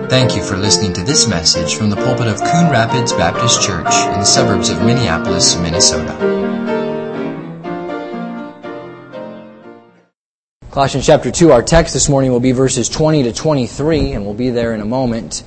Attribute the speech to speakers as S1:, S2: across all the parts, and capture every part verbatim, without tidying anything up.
S1: Thank you for listening to this message from the pulpit of Coon Rapids Baptist Church in the suburbs of Minneapolis, Minnesota.
S2: Colossians chapter two, our text this morning will be verses twenty to twenty-three, and we'll be there in a moment.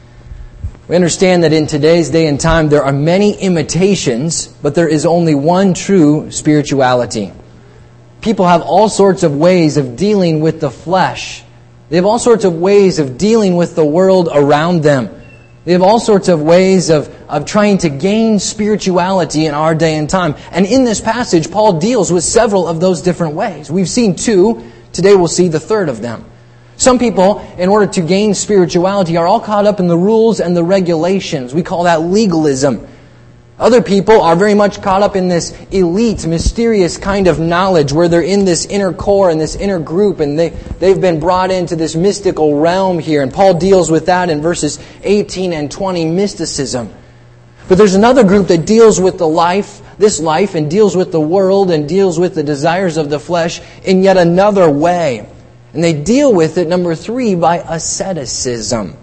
S2: We understand that in today's day and time there are many imitations, but there is only one true spirituality. People have all sorts of ways of dealing with the flesh. They have all sorts of ways of dealing with the world around them. They have all sorts of ways of, of trying to gain spirituality in our day and time. And in this passage, Paul deals with several of those different ways. We've seen two. Today we'll see the third of them. Some people, in order to gain spirituality, are all caught up in the rules and the regulations. We call that legalism. Other people are very much caught up in this elite, mysterious kind of knowledge where they're in this inner core and this inner group, and they, they've been brought into this mystical realm here. And Paul deals with that in verses eighteen and twenty, mysticism. But there's another group that deals with the life, this life, and deals with the world and deals with the desires of the flesh in yet another way. And they deal with it, number three, by asceticism.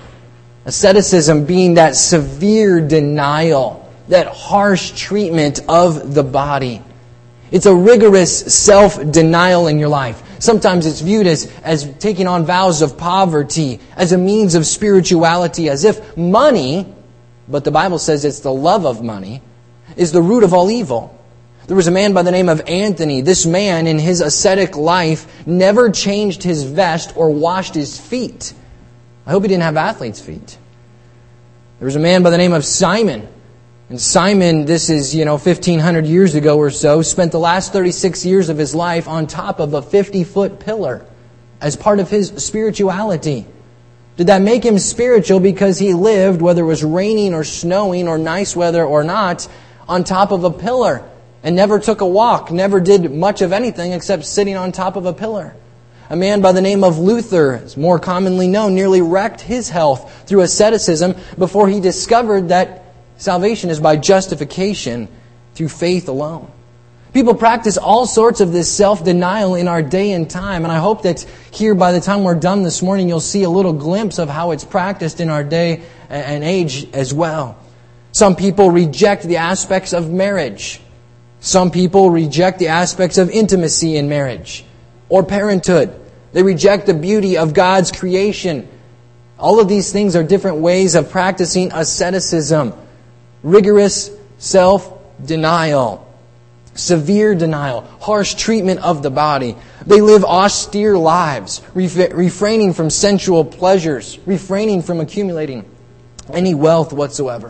S2: Asceticism being that severe denial, that harsh treatment of the body. It's a rigorous self-denial in your life. Sometimes it's viewed as, as taking on vows of poverty, as a means of spirituality, as if money, but the Bible says it's the love of money, is the root of all evil. There was a man by the name of Anthony. This man, in his ascetic life, never changed his vest or washed his feet. I hope he didn't have athlete's feet. There was a man by the name of Simon. And Simon, this is, you know, fifteen hundred years ago or so, spent the last thirty-six years of his life on top of a fifty-foot pillar as part of his spirituality. Did that make him spiritual because he lived, whether it was raining or snowing or nice weather or not, on top of a pillar and never took a walk, never did much of anything except sitting on top of a pillar? A man by the name of Luther, is more commonly known, nearly wrecked his health through asceticism before he discovered that salvation is by justification through faith alone. People practice all sorts of this self-denial in our day and time, and I hope that here by the time we're done this morning you'll see a little glimpse of how it's practiced in our day and age as well. Some people reject the aspects of marriage. Some people reject the aspects of intimacy in marriage or parenthood. They reject the beauty of God's creation. All of these things are different ways of practicing asceticism. Rigorous self-denial, severe denial, harsh treatment of the body. They live austere lives, ref- refraining from sensual pleasures, refraining from accumulating any wealth whatsoever.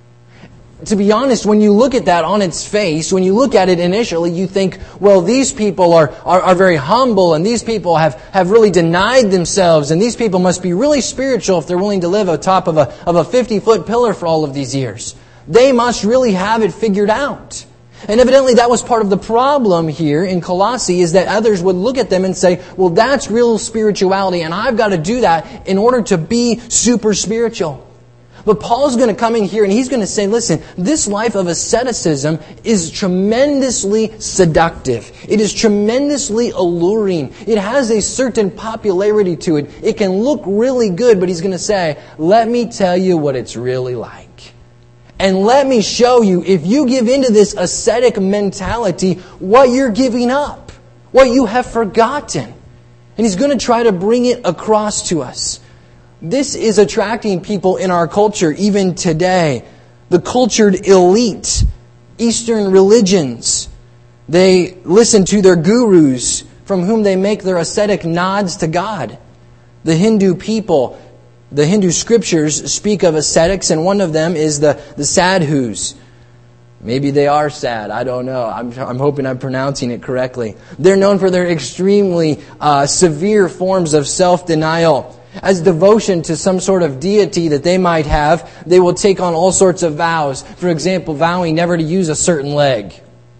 S2: To be honest, when you look at that on its face, when you look at it initially, you think, well, these people are, are, are very humble, and these people have, have really denied themselves, and these people must be really spiritual if they're willing to live atop of a, of a fifty-foot pillar for all of these years. They must really have it figured out. And evidently that was part of the problem here in Colossae, is that others would look at them and say, well, that's real spirituality, and I've got to do that in order to be super spiritual. But Paul's going to come in here and he's going to say, listen, this life of asceticism is tremendously seductive. It is tremendously alluring. It has a certain popularity to it. It can look really good, but he's going to say, let me tell you what it's really like. And let me show you, if you give into this ascetic mentality, what you're giving up, what you have forgotten. And he's going to try to bring it across to us. This is attracting people in our culture, even today. The cultured elite, Eastern religions, they listen to their gurus from whom they make their ascetic nods to God. The Hindu people, the Hindu scriptures speak of ascetics, and one of them is the, the sadhus. Maybe they are sad. I don't know. I'm, I'm hoping I'm pronouncing it correctly. They're known for their extremely uh, severe forms of self-denial. As devotion to some sort of deity that they might have, they will take on all sorts of vows. For example, vowing never to use a certain leg.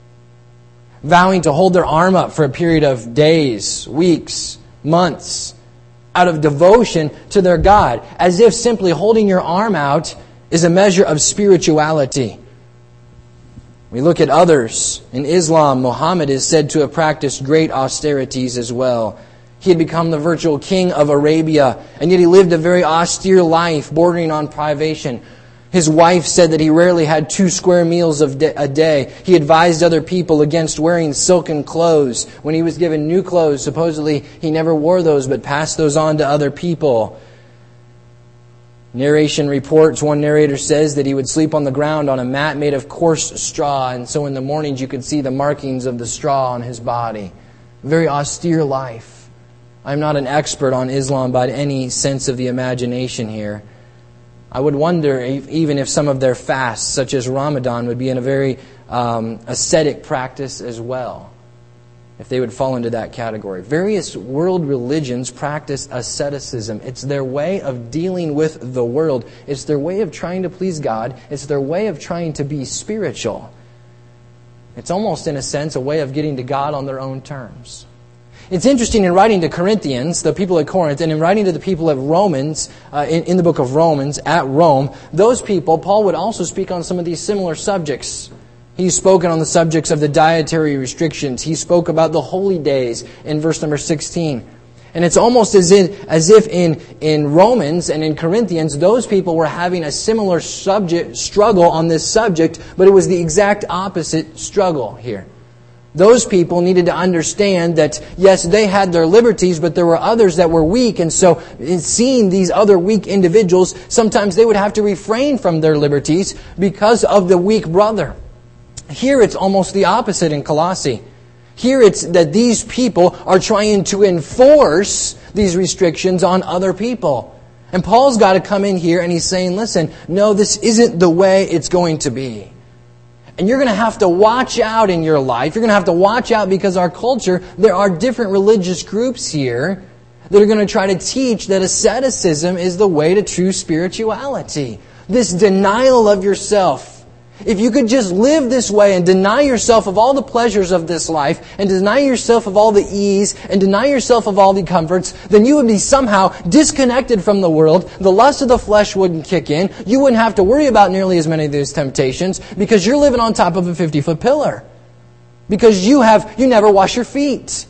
S2: Vowing to hold their arm up for a period of days, weeks, months, out of devotion to their God. As if simply holding your arm out is a measure of spirituality. We look at others. In Islam, Muhammad is said to have practiced great austerities as well. He had become the virtual king of Arabia, and yet he lived a very austere life, bordering on privation. His wife said that he rarely had two square meals of a day. He advised other people against wearing silken clothes. When he was given new clothes, supposedly he never wore those, but passed those on to other people. Narration reports, one narrator says that he would sleep on the ground on a mat made of coarse straw, and so in the mornings you could see the markings of the straw on his body. Very austere life. I'm not an expert on Islam by any sense of the imagination here. I would wonder if, even if some of their fasts, such as Ramadan, would be in a very um, ascetic practice as well, if they would fall into that category. Various world religions practice asceticism. It's their way of dealing with the world. It's their way of trying to please God. It's their way of trying to be spiritual. It's almost, in a sense, a way of getting to God on their own terms. It's interesting, in writing to Corinthians, the people at Corinth, and in writing to the people at Romans, uh, in, in the book of Romans, at Rome, those people, Paul would also speak on some of these similar subjects. He's spoken on the subjects of the dietary restrictions. He spoke about the holy days in verse number sixteen. And it's almost as if, as if in, in Romans and in Corinthians, those people were having a similar subject struggle on this subject, but it was the exact opposite struggle here. Those people needed to understand that, yes, they had their liberties, but there were others that were weak. And so, in seeing these other weak individuals, sometimes they would have to refrain from their liberties because of the weak brother. Here it's almost the opposite in Colossae. Here it's that these people are trying to enforce these restrictions on other people. And Paul's got to come in here and he's saying, listen, no, this isn't the way it's going to be. And you're going to have to watch out in your life. You're going to have to watch out because our culture, there are different religious groups here that are going to try to teach that asceticism is the way to true spirituality. This denial of yourself. If you could just live this way and deny yourself of all the pleasures of this life and deny yourself of all the ease and deny yourself of all the comforts, then you would be somehow disconnected from the world. The lust of the flesh wouldn't kick in. You wouldn't have to worry about nearly as many of these temptations because you're living on top of a fifty-foot pillar. Because you have you never wash your feet.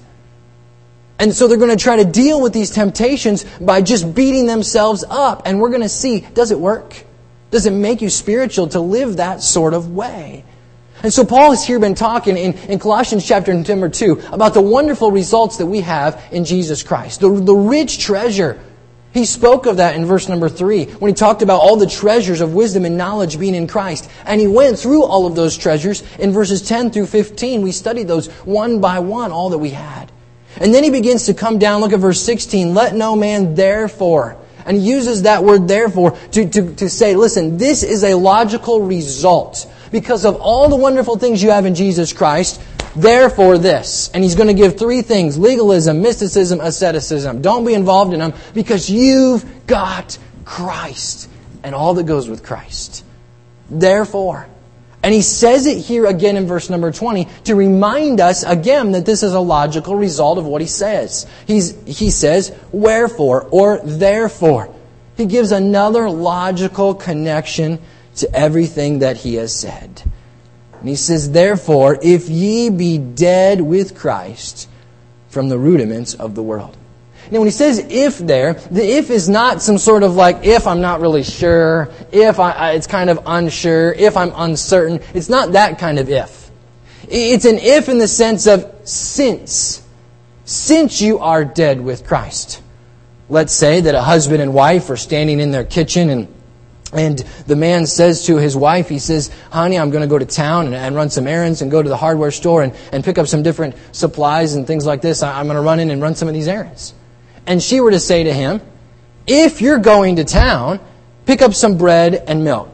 S2: And so they're going to try to deal with these temptations by just beating themselves up. And we're going to see, does it work? Does it make you spiritual to live that sort of way? And so Paul has here been talking in, in Colossians chapter number two about the wonderful results that we have in Jesus Christ. The, the rich treasure. He spoke of that in verse number three when he talked about all the treasures of wisdom and knowledge being in Christ. And he went through all of those treasures in verses ten through fifteen. We studied those one by one, all that we had. And then he begins to come down. Look at verse sixteen. Let no man therefore... And he uses that word therefore to, to, to say, listen, this is a logical result. Because of all the wonderful things you have in Jesus Christ, therefore this. And he's going to give three things: legalism, mysticism, asceticism. Don't be involved in them because you've got Christ and all that goes with Christ. Therefore. And he says it here again in verse number twenty to remind us again that this is a logical result of what he says. He's, he says, wherefore, or therefore. He gives another logical connection to everything that he has said. And he says, therefore, if ye be dead with Christ from the rudiments of the world. Now, when he says if there, the if is not some sort of like, if I'm not really sure, if I, I, it's kind of unsure, if I'm uncertain. It's not that kind of if. It's an if in the sense of since. Since you are dead with Christ. Let's say that a husband and wife are standing in their kitchen and And the man says to his wife, he says, honey, I'm going to go to town and, and run some errands and go to the hardware store and, and pick up some different supplies and things like this. I, I'm going to run in and run some of these errands. And she were to say to him, if you're going to town, pick up some bread and milk.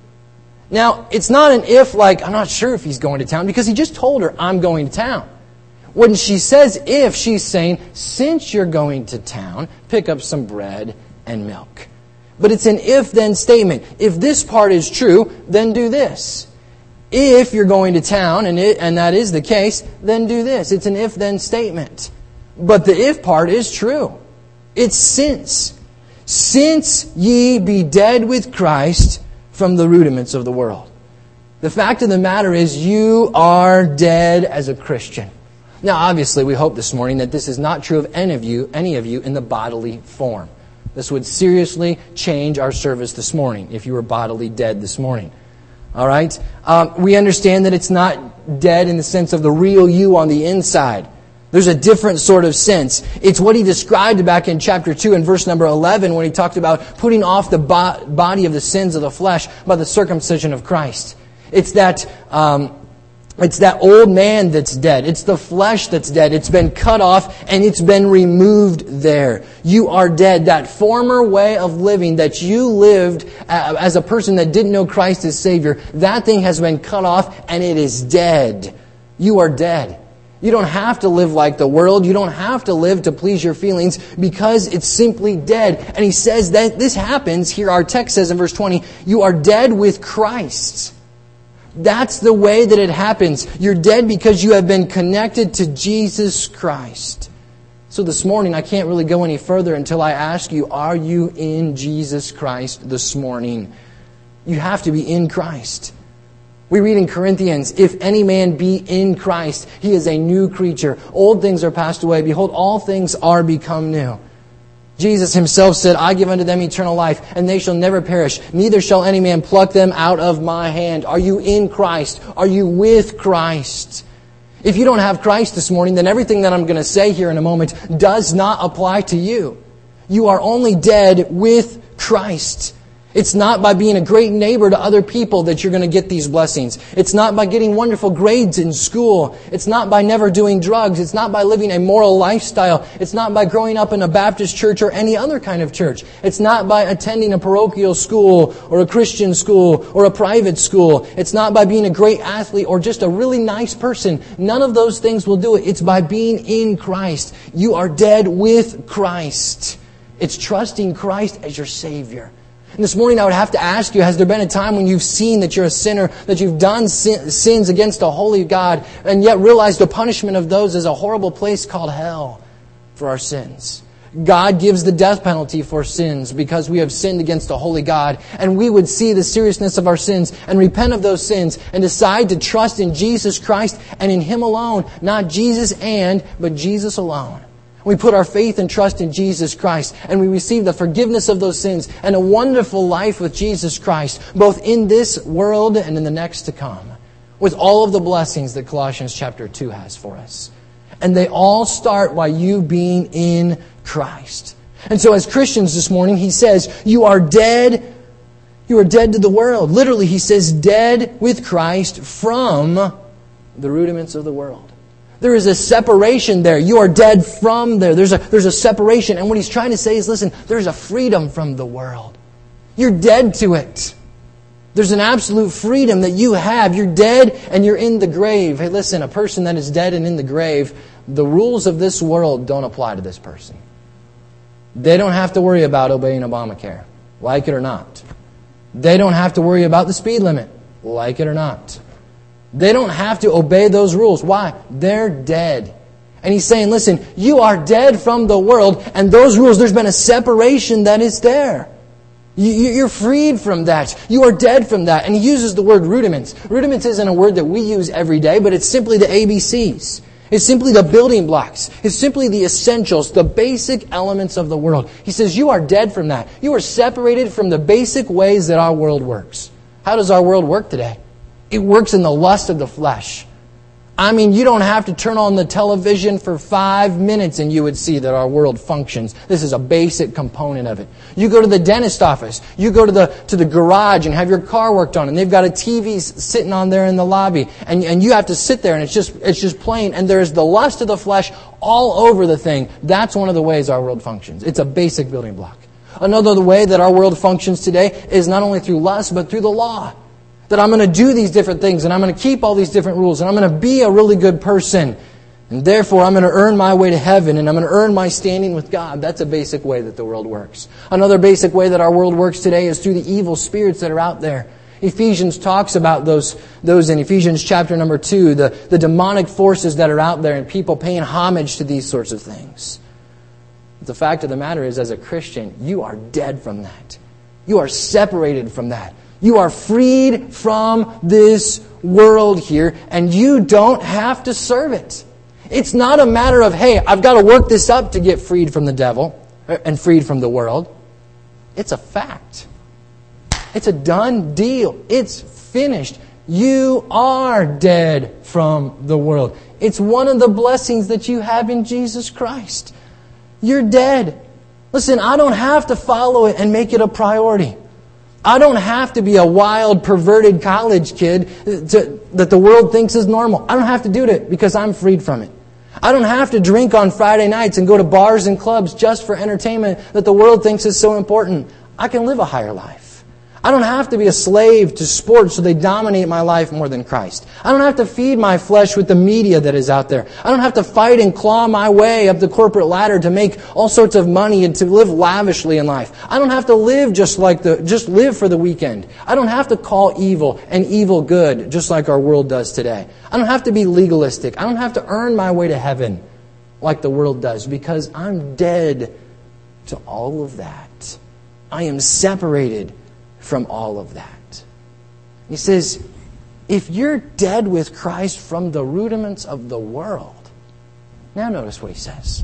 S2: Now, it's not an if like, I'm not sure if he's going to town, because he just told her, I'm going to town. When she says if, she's saying, since you're going to town, pick up some bread and milk. But it's an if-then statement. If this part is true, then do this. If you're going to town, and it, and that is the case, then do this. It's an if-then statement. But the if part is true. It's since. Since ye be dead with Christ from the rudiments of the world. The fact of the matter is you are dead as a Christian. Now, obviously, we hope this morning that this is not true of any of you, any of you in the bodily form. This would seriously change our service this morning if you were bodily dead this morning. All right? Um, we understand that it's not dead in the sense of the real you on the inside. There's a different sort of sense. It's what he described back in chapter two and verse number eleven when he talked about putting off the bo- body of the sins of the flesh by the circumcision of Christ. It's that um, it's that old man that's dead. It's the flesh that's dead. It's been cut off and it's been removed there. You are dead. That former way of living that you lived as a person that didn't know Christ as Savior, that thing has been cut off and it is dead. You are dead. You don't have to live like the world. You don't have to live to please your feelings because it's simply dead. And he says that this happens, here our text says in verse twenty, you are dead with Christ. That's the way that it happens. You're dead because you have been connected to Jesus Christ. So this morning, I can't really go any further until I ask you, are you in Jesus Christ this morning? You have to be in Christ. We read in Corinthians, if any man be in Christ, he is a new creature. Old things are passed away. Behold, all things are become new. Jesus himself said, I give unto them eternal life, and they shall never perish. Neither shall any man pluck them out of my hand. Are you in Christ? Are you with Christ? If you don't have Christ this morning, then everything that I'm going to say here in a moment does not apply to you. You are only dead with Christ. It's not by being a great neighbor to other people that you're going to get these blessings. It's not by getting wonderful grades in school. It's not by never doing drugs. It's not by living a moral lifestyle. It's not by growing up in a Baptist church or any other kind of church. It's not by attending a parochial school or a Christian school or a private school. It's not by being a great athlete or just a really nice person. None of those things will do it. It's by being in Christ. You are dead with Christ. It's trusting Christ as your Savior. And this morning I would have to ask you, has there been a time when you've seen that you're a sinner, that you've done sin, sins against a holy God, and yet realized the punishment of those is a horrible place called hell for our sins? God gives the death penalty for sins because we have sinned against a holy God. And we would see the seriousness of our sins and repent of those sins and decide to trust in Jesus Christ and in Him alone. Not Jesus and, but Jesus alone. We put our faith and trust in Jesus Christ, and we receive the forgiveness of those sins and a wonderful life with Jesus Christ, both in this world and in the next to come, with all of the blessings that Colossians chapter two has for us. And they all start by you being in Christ. And so as Christians this morning, he says, you are dead, you are dead to the world. Literally, he says, dead with Christ from the rudiments of the world. There is a separation there. You are dead from there. There's a, there's a separation. And what he's trying to say is, listen, there's a freedom from the world. You're dead to it. There's an absolute freedom that you have. You're dead and you're in the grave. Hey, listen, a person that is dead and in the grave, the rules of this world don't apply to this person. They don't have to worry about obeying Obamacare, like it or not. They don't have to worry about the speed limit, like it or not. They don't have to obey those rules. Why? They're dead. And he's saying, listen, you are dead from the world, and those rules, there's been a separation that is there. You're freed from that. You are dead from that. And he uses the word rudiments. Rudiments isn't a word that we use every day, but it's simply the A B Cs. It's simply the building blocks. It's simply the essentials, the basic elements of the world. He says, you are dead from that. You are separated from the basic ways that our world works. How does our world work today? It works in the lust of the flesh. I mean, you don't have to turn on the television for five minutes and you would see that our world functions. This is a basic component of it. You go to the dentist office. You go to the to the garage and have your car worked on, and they've got a T V sitting on there in the lobby, and and you have to sit there and it's just it's just playing, and there's the lust of the flesh all over the thing. That's one of the ways our world functions. It's a basic building block. Another way that our world functions today is not only through lust but through the law. That I'm going to do these different things, and I'm going to keep all these different rules, and I'm going to be a really good person. And therefore, I'm going to earn my way to heaven, and I'm going to earn my standing with God. That's a basic way that the world works. Another basic way that our world works today is through the evil spirits that are out there. Ephesians talks about those, those in Ephesians chapter number two, the, the demonic forces that are out there and people paying homage to these sorts of things. But the fact of the matter is, as a Christian, you are dead from that. You are separated from that. You are freed from this world here, and you don't have to serve it. It's not a matter of, hey, I've got to work this up to get freed from the devil and freed from the world. It's a fact. It's a done deal. It's finished. You are dead from the world. It's one of the blessings that you have in Jesus Christ. You're dead. Listen, I don't have to follow it and make it a priority. I don't have to be a wild, perverted college kid to, that the world thinks is normal. I don't have to do it because I'm freed from it. I don't have to drink on Friday nights and go to bars and clubs just for entertainment that the world thinks is so important. I can live a higher life. I don't have to be a slave to sports so they dominate my life more than Christ. I don't have to feed my flesh with the media that is out there. I don't have to fight and claw my way up the corporate ladder to make all sorts of money and to live lavishly in life. I don't have to live just like the, just live for the weekend. I don't have to call evil and evil good just like our world does today. I don't have to be legalistic. I don't have to earn my way to heaven like the world does because I'm dead to all of that. I am separated from all of that. He says, if you're dead with Christ from the rudiments of the world, now notice what he says.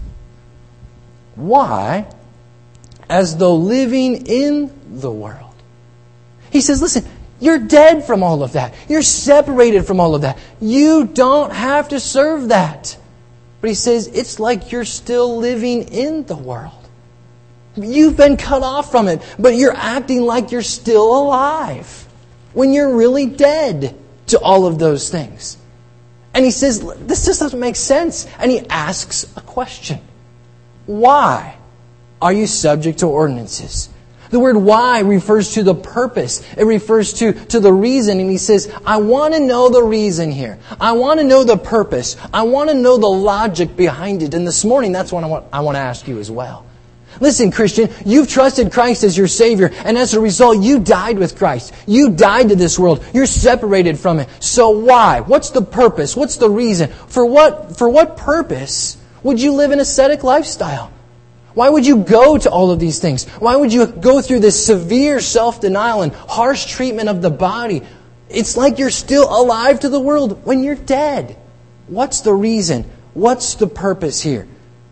S2: Why, as though living in the world? He says, listen, you're dead from all of that. You're separated from all of that. You don't have to serve that. But he says, it's like you're still living in the world. You've been cut off from it, but you're acting like you're still alive when you're really dead to all of those things. And he says, this just doesn't make sense. And he asks a question. Why are you subject to ordinances? The word why refers to the purpose. It refers to, to the reason. And he says, I want to know the reason here. I want to know the purpose. I want to know the logic behind it. And this morning, that's what I want, I want to ask you as well. Listen, Christian, you've trusted Christ as your Savior, and as a result, you died with Christ. You died to this world. You're separated from it. So why? What's the purpose? What's the reason? For what, for what purpose would you live an ascetic lifestyle? Why would you go to all of these things? Why would you go through this severe self-denial and harsh treatment of the body? It's like you're still alive to the world when you're dead. What's the reason? What's the purpose here?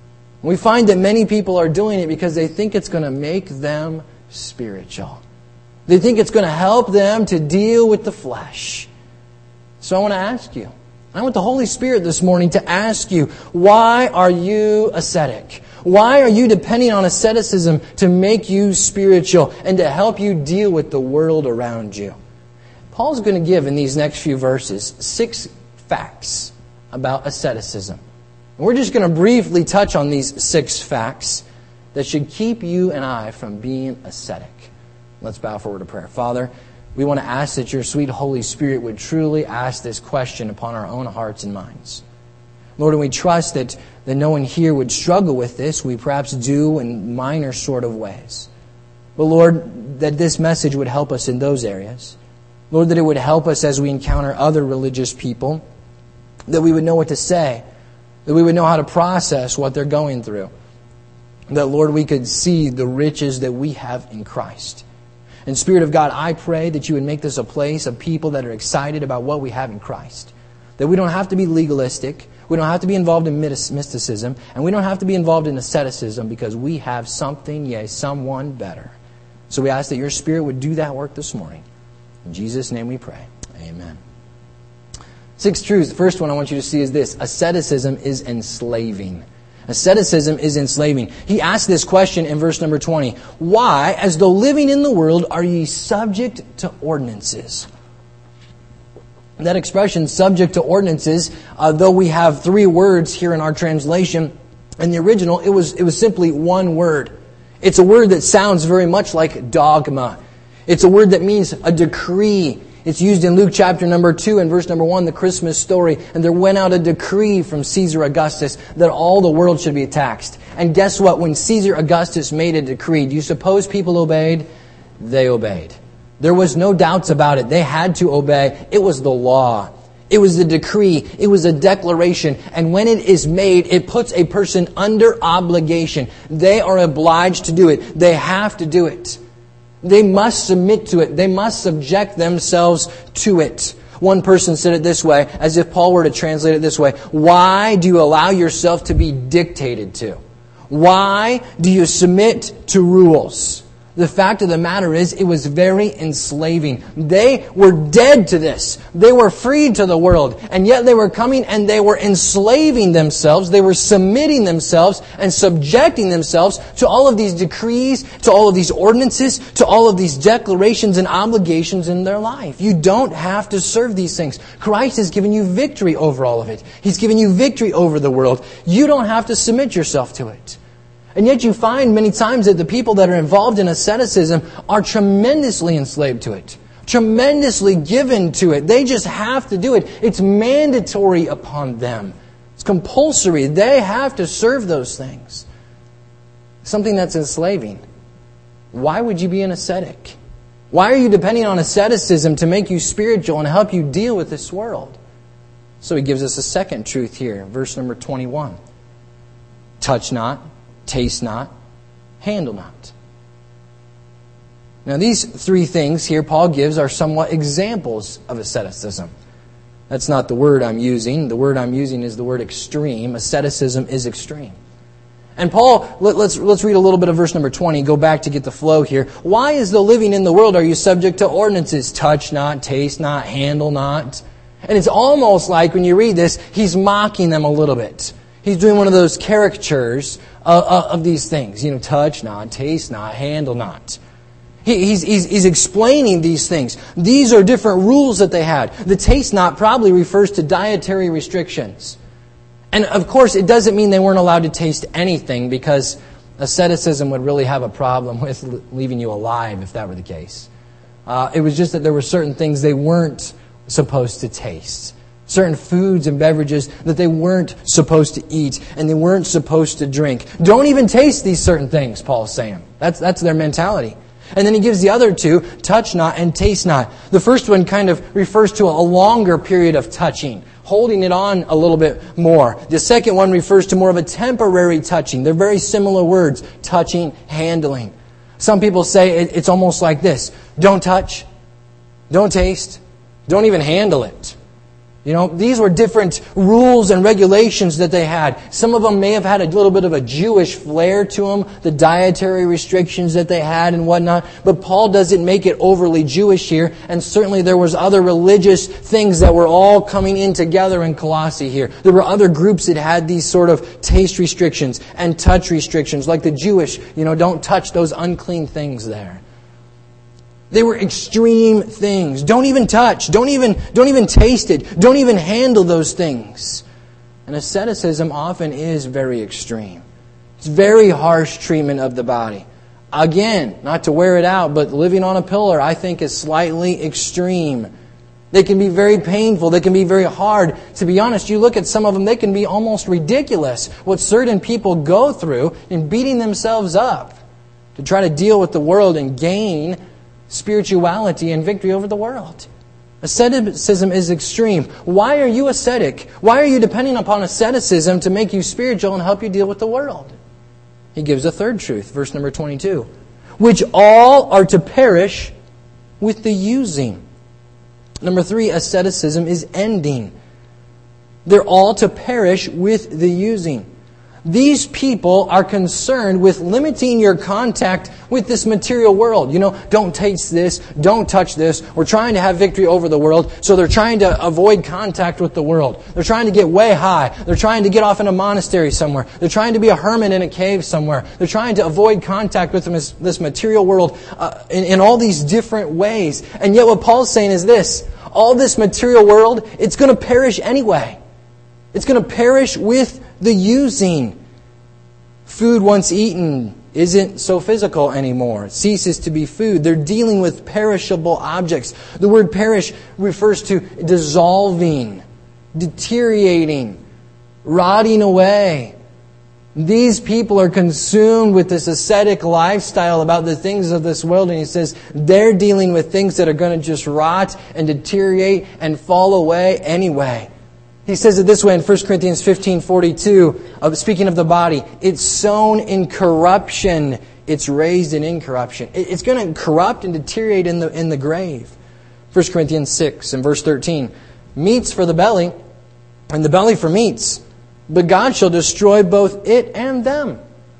S2: We find that many people are doing it because they think it's going to make them spiritual. They think it's going to help them to deal with the flesh. So I want to ask you, I want the Holy Spirit this morning to ask you, why are you ascetic? Why are you depending on asceticism to make you spiritual and to help you deal with the world around you? Paul's going to give in these next few verses six facts about asceticism. We're just going to briefly touch on these six facts that should keep you and I from being ascetic. Let's bow forward to prayer. Father, we want to ask that your sweet Holy Spirit would truly ask this question upon our own hearts and minds. Lord, and we trust that, that no one here would struggle with this. We perhaps do in minor sort of ways. But Lord, that this message would help us in those areas. Lord, that it would help us as we encounter other religious people, that we would know what to say, that we would know how to process what they're going through. That, Lord, we could see the riches that we have in Christ. And Spirit of God, I pray that you would make this a place of people that are excited about what we have in Christ. That we don't have to be legalistic. We don't have to be involved in mysticism. And we don't have to be involved in asceticism because we have something, yea, someone better. So we ask that your Spirit would do that work this morning. In Jesus' name we pray. Amen. Six truths. The first one I want you to see is this. Asceticism is enslaving. Asceticism is enslaving. He asked this question in verse number twenty. Why, as though living in the world, are ye subject to ordinances? That expression, subject to ordinances, uh, though we have three words here in our translation, in the original, it was, it was simply one word. It's a word that sounds very much like dogma. It's a word that means a decree. It's used in Luke chapter number two and verse number one, the Christmas story. And there went out a decree from Caesar Augustus that all the world should be taxed. And guess what? When Caesar Augustus made a decree, do you suppose people obeyed? They obeyed. There was no doubts about it. They had to obey. It was the law. It was the decree. It was a declaration. And when it is made, it puts a person under obligation. They are obliged to do it. They have to do it. They must submit to it. They must subject themselves to it. One person said it this way, as if Paul were to translate it this way: why do you allow yourself to be dictated to? Why do you submit to rules? The fact of the matter is, it was very enslaving. They were dead to this. They were freed to the world. And yet they were coming and they were enslaving themselves. They were submitting themselves and subjecting themselves to all of these decrees, to all of these ordinances, to all of these declarations and obligations in their life. You don't have to serve these things. Christ has given you victory over all of it. He's given you victory over the world. You don't have to submit yourself to it. And yet you find many times that the people that are involved in asceticism are tremendously enslaved to it, tremendously given to it. They just have to do it. It's mandatory upon them. It's compulsory. They have to serve those things. Something that's enslaving. Why would you be an ascetic? Why are you depending on asceticism to make you spiritual and help you deal with this world? So he gives us a second truth here, verse number twenty-one. Touch not, taste not, handle not. Now these three things here Paul gives are somewhat examples of asceticism. That's not the word I'm using. The word I'm using is the word extreme. Asceticism is extreme. And Paul, let, let's let's read a little bit of verse number twenty. Go back to get the flow here. Why is the living in the world are you subject to ordinances? Touch not, taste not, handle not. And it's almost like when you read this, he's mocking them a little bit. He's doing one of those caricatures of, of these things. You know, touch not, taste not, handle not. He, he's, he's, he's explaining these things. These are different rules that they had. The taste not probably refers to dietary restrictions. And of course, it doesn't mean they weren't allowed to taste anything, because asceticism would really have a problem with leaving you alive if that were the case. Uh, it was just that there were certain things they weren't supposed to taste. Certain foods and beverages that they weren't supposed to eat and they weren't supposed to drink. Don't even taste these certain things, Paul's saying. That's, that's their mentality. And then he gives the other two, touch not and taste not. The first one kind of refers to a longer period of touching, holding it on a little bit more. The second one refers to more of a temporary touching. They're very similar words, touching, handling. Some people say it's almost like this: don't touch, don't taste, don't even handle it. You know, these were different rules and regulations that they had. Some of them may have had a little bit of a Jewish flair to them, the dietary restrictions that they had and whatnot. But Paul doesn't make it overly Jewish here. And certainly there was other religious things that were all coming in together in Colossae here. There were other groups that had these sort of taste restrictions and touch restrictions, like the Jewish, you know, don't touch those unclean things there. They were extreme things. Don't even touch. Don't even, don't even taste it. Don't even handle those things. And asceticism often is very extreme. It's very harsh treatment of the body. Again, not to wear it out, but living on a pillar, I think, is slightly extreme. They can be very painful. They can be very hard. To be honest, you look at some of them, they can be almost ridiculous. What certain people go through in beating themselves up to try to deal with the world and gain spirituality and victory over the world. Asceticism is extreme. Why are you ascetic? Why are you depending upon asceticism to make you spiritual and help you deal with the world? He gives a third truth, verse number twenty-two. Which all are to perish with the using. Number three, asceticism is ending. They're all to perish with the using. These people are concerned with limiting your contact with this material world. You know, don't taste this, don't touch this. We're trying to have victory over the world, so they're trying to avoid contact with the world. They're trying to get way high. They're trying to get off in a monastery somewhere. They're trying to be a hermit in a cave somewhere. They're trying to avoid contact with this, this material world uh, in, in all these different ways. And yet what Paul's saying is this: all this material world, it's going to perish anyway. It's going to perish with the using. Food once eaten isn't so physical anymore. It ceases to be food. They're dealing with perishable objects. The word perish refers to dissolving, deteriorating, rotting away. These people are consumed with this ascetic lifestyle about the things of this world. And he says they're dealing with things that are going to just rot and deteriorate and fall away anyway. He says it this way in First Corinthians fifteen forty-two, uh, speaking of the body. It's sown in corruption. It's raised in incorruption. It's going to corrupt and deteriorate in the in the grave. First Corinthians six and verse thirteen. Meats for the belly, and the belly for meats, but God shall destroy both it and them.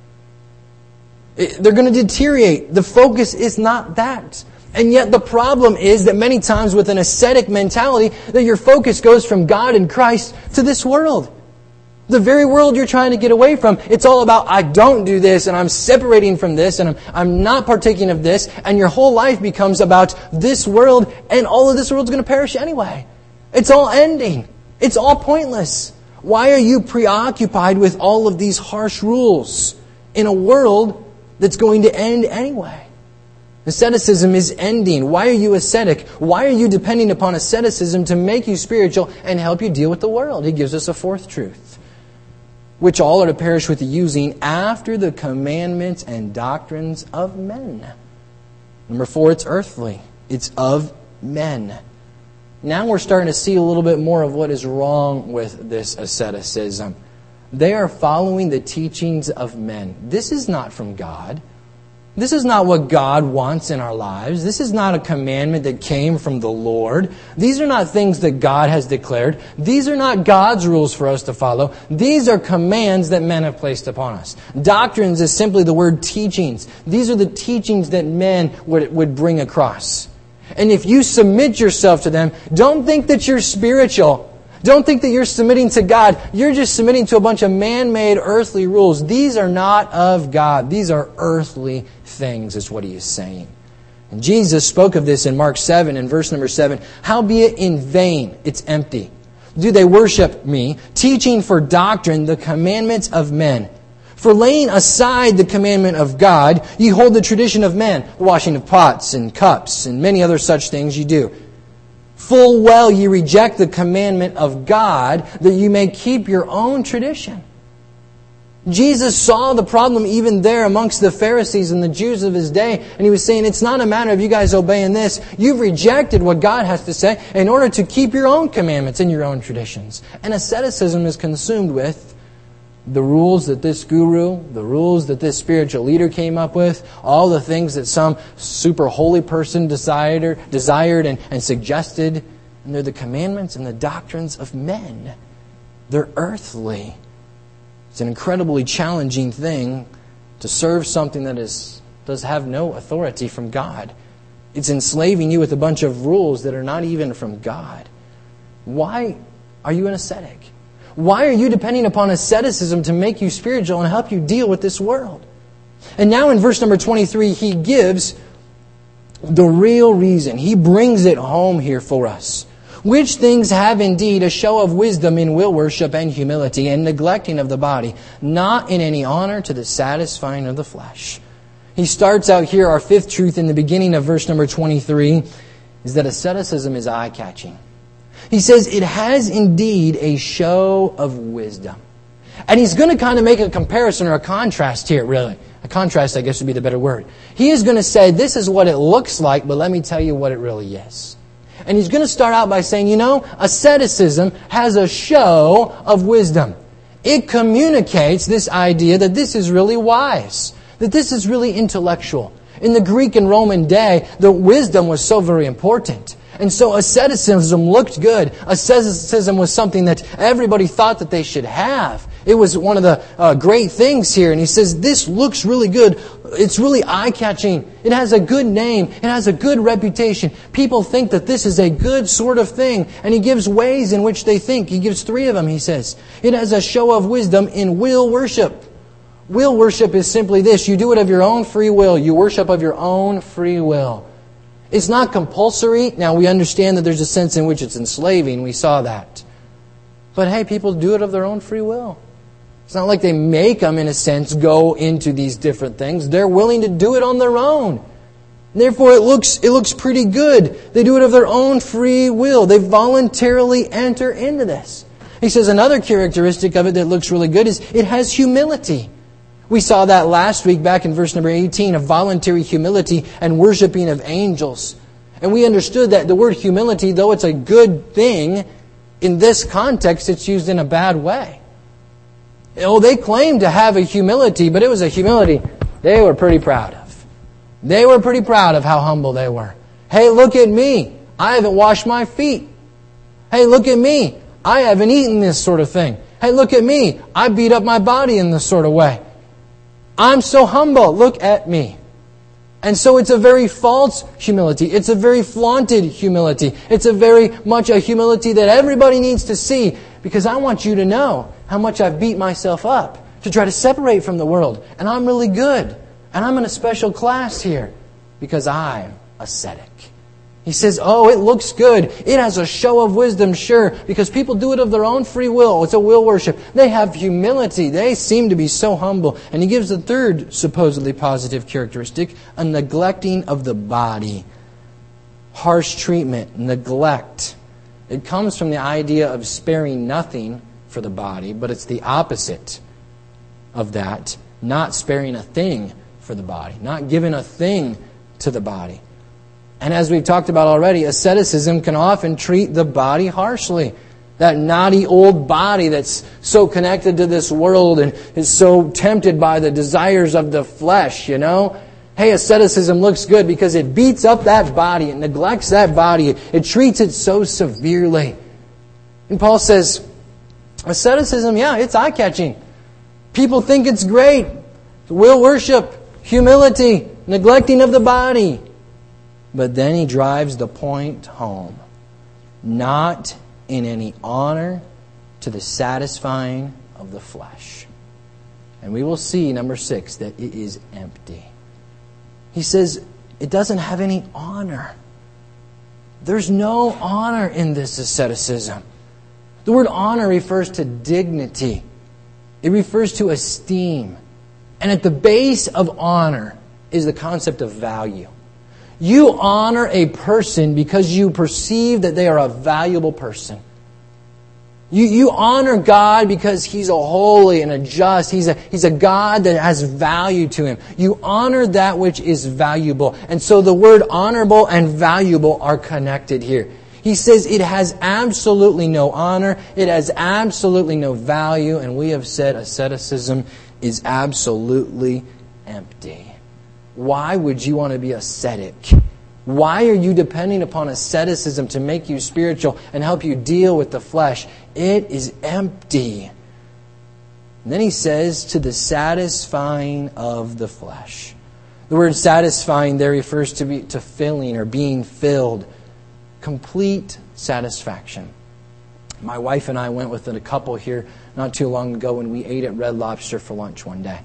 S2: They're going to deteriorate. The focus is not that. And yet the problem is that many times with an ascetic mentality, that your focus goes from God and Christ to this world. The very world you're trying to get away from. It's all about, I don't do this, and I'm separating from this, and I'm, I'm not partaking of this, and your whole life becomes about this world, and all of this world's going to perish anyway. It's all ending. It's all pointless. Why are you preoccupied with all of these harsh rules in a world that's going to end anyway? Asceticism is ending. Why are you ascetic? Why are you depending upon asceticism to make you spiritual and help you deal with the world? He gives us a fourth truth, which all are to perish with the using after the commandments and doctrines of men. Number four, it's earthly. It's of men. Now we're starting to see a little bit more of what is wrong with this asceticism. They are following the teachings of men. This is not from God. This is not what God wants in our lives. This is not a commandment that came from the Lord. These are not things that God has declared. These are not God's rules for us to follow. These are commands that men have placed upon us. Doctrines is simply the word teachings. These are the teachings that men would, would bring across. And if you submit yourself to them, don't think that you're spiritual. Don't think that you're submitting to God. You're just submitting to a bunch of man-made earthly rules. These are not of God. These are earthly things, is what he is saying. And Jesus spoke of this in Mark seven and verse number seven. Howbeit in vain, it's empty, do they worship me, teaching for doctrine the commandments of men. For laying aside the commandment of God, ye hold the tradition of men, the washing of pots and cups and many other such things ye do. Full well ye reject the commandment of God, that you may keep your own tradition. Jesus saw the problem even there amongst the Pharisees and the Jews of his day, and he was saying, it's not a matter of you guys obeying this. You've rejected what God has to say in order to keep your own commandments and your own traditions. And asceticism is consumed with the rules that this guru, the rules that this spiritual leader came up with, all the things that some super holy person desired, desired and, and suggested. And they're the commandments and the doctrines of men. They're earthly. It's an incredibly challenging thing to serve something that is does have no authority from God. It's enslaving you with a bunch of rules that are not even from God. Why are you an ascetic? Why are you depending upon asceticism to make you spiritual and help you deal with this world? And now in verse number twenty-three, he gives the real reason. He brings it home here for us. Which things have indeed a show of wisdom in will worship and humility and neglecting of the body, not in any honor to the satisfying of the flesh. He starts out here, our fifth truth in the beginning of verse number twenty-three, is that asceticism is eye-catching. He says it has indeed a show of wisdom. And he's going to kind of make a comparison or a contrast here, really. A contrast, I guess, would be the better word. He is going to say, this is what it looks like, but let me tell you what it really is. And he's going to start out by saying, you know, asceticism has a show of wisdom. It communicates this idea that this is really wise, that this is really intellectual. In the Greek and Roman day, the wisdom was so very important. And so asceticism looked good. Asceticism was something that everybody thought that they should have. It was one of the uh, great things here. And he says, this looks really good. It's really eye-catching. It has a good name. It has a good reputation. People think that this is a good sort of thing. And he gives ways in which they think. He gives three of them, he says. It has a show of wisdom in will worship. Will worship is simply this. You do it of your own free will. You worship of your own free will. It's not compulsory. Now, we understand that there's a sense in which it's enslaving. We saw that. But hey, people do it of their own free will. It's not like they make them, in a sense, go into these different things. They're willing to do it on their own. Therefore, it looks it looks pretty good. They do it of their own free will. They voluntarily enter into this. He says another characteristic of it that looks really good is it has humility. We saw that last week back in verse number eighteen of voluntary humility and worshiping of angels. And we understood that the word humility, though it's a good thing, in this context it's used in a bad way. Oh, they claimed to have a humility, but it was a humility they were pretty proud of. They were pretty proud of how humble they were. Hey, look at me. I haven't washed my feet. Hey, look at me. I haven't eaten this sort of thing. Hey, look at me. I beat up my body in this sort of way. I'm so humble. Look at me. And so it's a very false humility. It's a very flaunted humility. It's a very much a humility that everybody needs to see, because I want you to know how much I've beat myself up to try to separate from the world. And I'm really good. And I'm in a special class here because I'm ascetic. He says, oh, it looks good. It has a show of wisdom, sure, because people do it of their own free will. It's a will worship. They have humility. They seem to be so humble. And he gives the third supposedly positive characteristic, a neglecting of the body. Harsh treatment, neglect. It comes from the idea of sparing nothing for the body, but it's the opposite of that. Not sparing a thing for the body. Not giving a thing to the body. And as we've talked about already, asceticism can often treat the body harshly. That naughty old body that's so connected to this world and is so tempted by the desires of the flesh, you know. Hey, asceticism looks good because it beats up that body. It neglects that body. It treats it so severely. And Paul says, asceticism, yeah, it's eye-catching. People think it's great. Will worship, humility, neglecting of the body. But then he drives the point home. Not in any honor to the satisfying of the flesh. And we will see, number six, that it is empty. He says it doesn't have any honor. There's no honor in this asceticism. The word honor refers to dignity. It refers to esteem. And at the base of honor is the concept of value. You honor a person because you perceive that they are a valuable person. You, you honor God because He's a holy and a just. He's a, he's a God that has value to Him. You honor that which is valuable. And so the word honorable and valuable are connected here. He says it has absolutely no honor. It has absolutely no value. And we have said asceticism is absolutely empty. Why would you want to be ascetic? Why are you depending upon asceticism to make you spiritual and help you deal with the flesh? It is empty. And then he says, to the satisfying of the flesh. The word satisfying there refers to be, to filling or being filled. Complete satisfaction. My wife and I went with a couple here not too long ago when we ate at Red Lobster for lunch one day.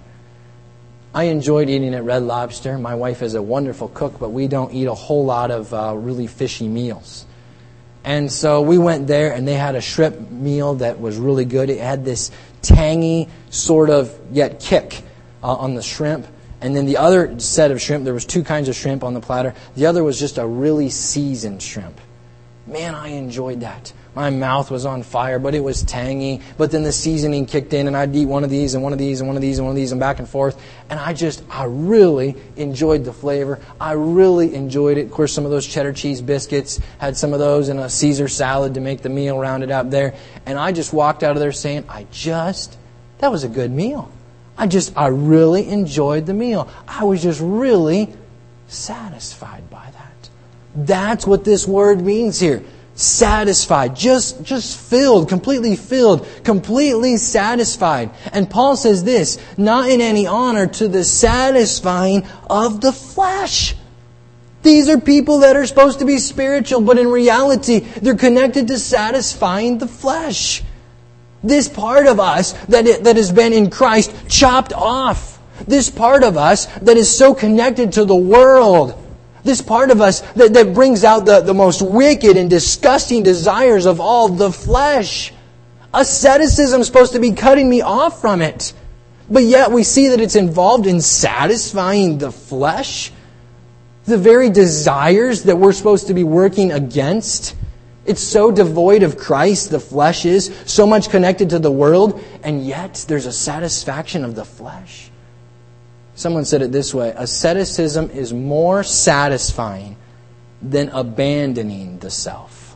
S2: I enjoyed eating at Red Lobster. My wife is a wonderful cook, but we don't eat a whole lot of uh, really fishy meals. And so we went there, and they had a shrimp meal that was really good. It had this tangy sort of yet kick uh, on the shrimp. And then the other set of shrimp, there was two kinds of shrimp on the platter. The other was just a really seasoned shrimp. Man, I enjoyed that. My mouth was on fire, but it was tangy. But then the seasoning kicked in, and I'd eat one of these and one of these and one of these and one of these and back and forth. And I just, I really enjoyed the flavor. I really enjoyed it. Of course, some of those cheddar cheese biscuits, had some of those and a Caesar salad to make the meal rounded out there. And I just walked out of there saying, I just, that was a good meal. I just, I really enjoyed the meal. I was just really satisfied by that. That's what this word means here. Satisfied, just, just filled, completely filled, completely satisfied. And Paul says this, not in any honor to the satisfying of the flesh. These are people that are supposed to be spiritual, but in reality, they're connected to satisfying the flesh. This part of us that, it, that has been in Christ chopped off. This part of us that is so connected to the world. This part of us that, that brings out the, the most wicked and disgusting desires of all, the flesh. Asceticism is supposed to be cutting me off from it. But yet we see that it's involved in satisfying the flesh. The very desires that we're supposed to be working against. It's so devoid of Christ, the flesh is, so much connected to the world, and yet there's a satisfaction of the flesh. Someone said it this way, asceticism is more satisfying than abandoning the self.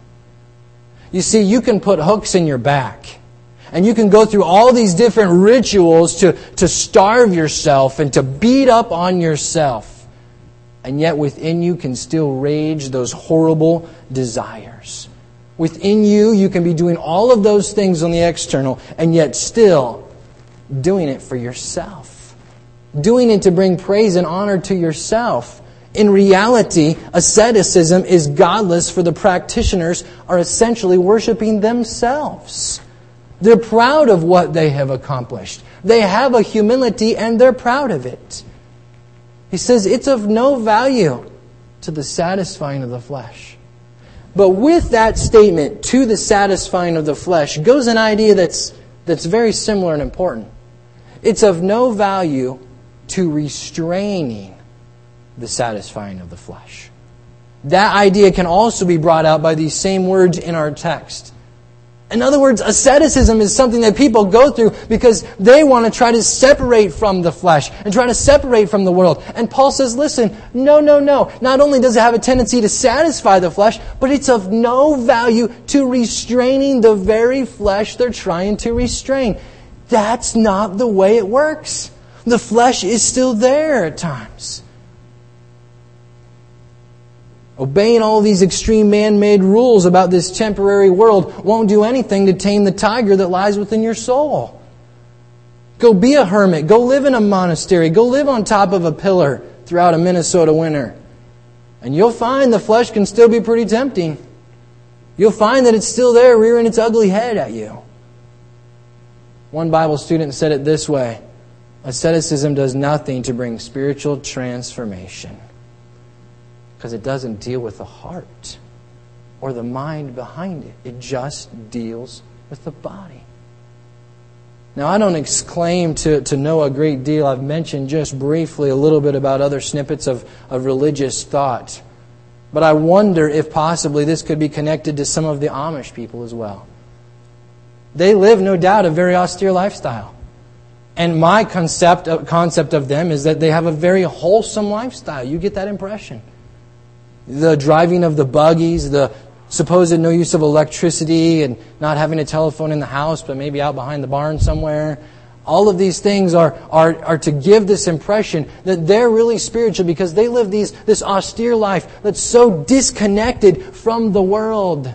S2: You see, you can put hooks in your back, and you can go through all these different rituals to, to starve yourself and to beat up on yourself. And yet within you can still rage those horrible desires. Within you, you can be doing all of those things on the external, and yet still doing it for yourself. Doing it to bring praise and honor to yourself. In reality, asceticism is godless, for the practitioners are essentially worshiping themselves. They're proud of what they have accomplished. They have a humility and they're proud of it. He says it's of no value to the satisfying of the flesh. But with that statement, to the satisfying of the flesh, goes an idea that's that's very similar and important. It's of no value to restraining the satisfying of the flesh. That idea can also be brought out by these same words in our text. In other words, asceticism is something that people go through because they want to try to separate from the flesh and try to separate from the world. And Paul says, listen, no, no, no. Not only does it have a tendency to satisfy the flesh, but it's of no value to restraining the very flesh they're trying to restrain. That's not the way it works. The flesh is still there at times. Obeying all these extreme man-made rules about this temporary world won't do anything to tame the tiger that lies within your soul. Go be a hermit. Go live in a monastery. Go live on top of a pillar throughout a Minnesota winter. And you'll find the flesh can still be pretty tempting. You'll find that it's still there rearing its ugly head at you. One Bible student said it this way: asceticism does nothing to bring spiritual transformation, because it doesn't deal with the heart or the mind behind it. It just deals with the body. Now, I don't exclaim to, to know a great deal. I've mentioned just briefly a little bit about other snippets of, of religious thought. But I wonder if possibly this could be connected to some of the Amish people as well. They live, no doubt, a very austere lifestyle. And my concept of, concept of them is that they have a very wholesome lifestyle. You get that impression. The driving of the buggies, the supposed no use of electricity, and not having a telephone in the house, but maybe out behind the barn somewhere. All of these things are, are, are to give this impression that they're really spiritual because they live these this austere life that's so disconnected from the world.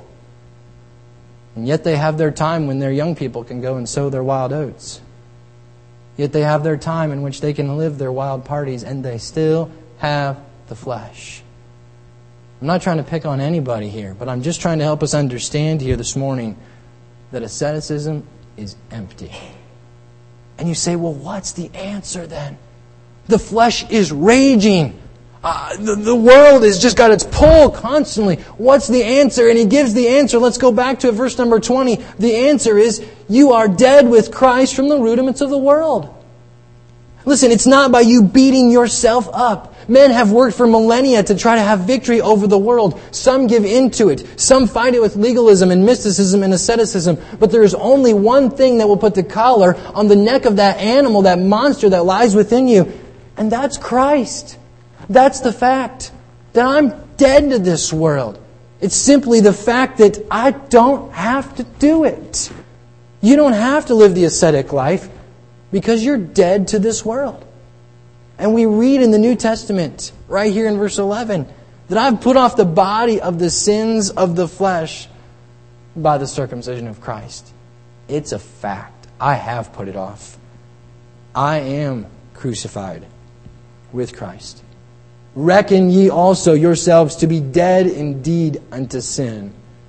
S2: And yet they have their time when their young people can go and sow their wild oats. Yet they have their time in which they can live their wild parties, and they still have the flesh. I'm not trying to pick on anybody here, but I'm just trying to help us understand here this morning that asceticism is empty. And you say, well, what's the answer then? The flesh is raging. Uh, the, the world has just got its pull constantly. What's the answer? And he gives the answer. Let's go back to verse number twenty. The answer is, you are dead with Christ from the rudiments of the world. Listen, it's not by you beating yourself up. Men have worked for millennia to try to have victory over the world. Some give in to it. Some fight it with legalism and mysticism and asceticism. But there is only one thing that will put the collar on the neck of that animal, that monster that lies within you. And that's Christ. That's the fact that I'm dead to this world. It's simply the fact that I don't have to do it. You don't have to live the ascetic life because you're dead to this world. And we read in the New Testament, right here in verse eleven, that I've put off the body of the sins of the flesh by the circumcision of Christ. It's a fact. I have put it off. I am crucified with Christ. Reckon ye also yourselves to be dead indeed unto sin.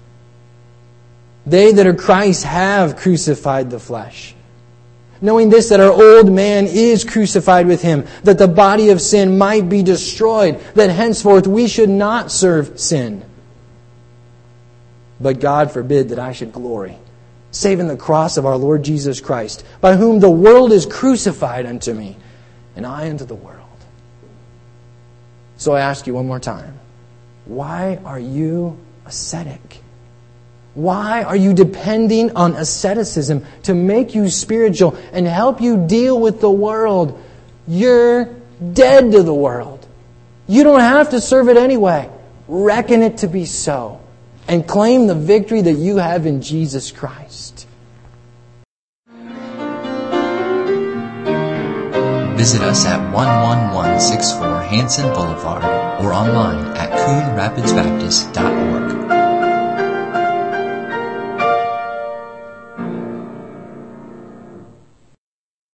S2: They that are Christ have crucified the flesh. Knowing this, that our old man is crucified with Him, that the body of sin might be destroyed, that henceforth we should not serve sin. But God forbid that I should glory, save in the cross of our Lord Jesus Christ, by whom the world is crucified unto me, and I unto the world. So I ask you one more time, why are you ascetic? Why are you depending on asceticism to make you spiritual and help you deal with the world? You're dead to the world. You don't have to serve it anyway. Reckon it to be so and claim the victory that you have in Jesus Christ.
S1: Visit us at one one one six four Hanson Boulevard, or online at coon rapids baptist dot org.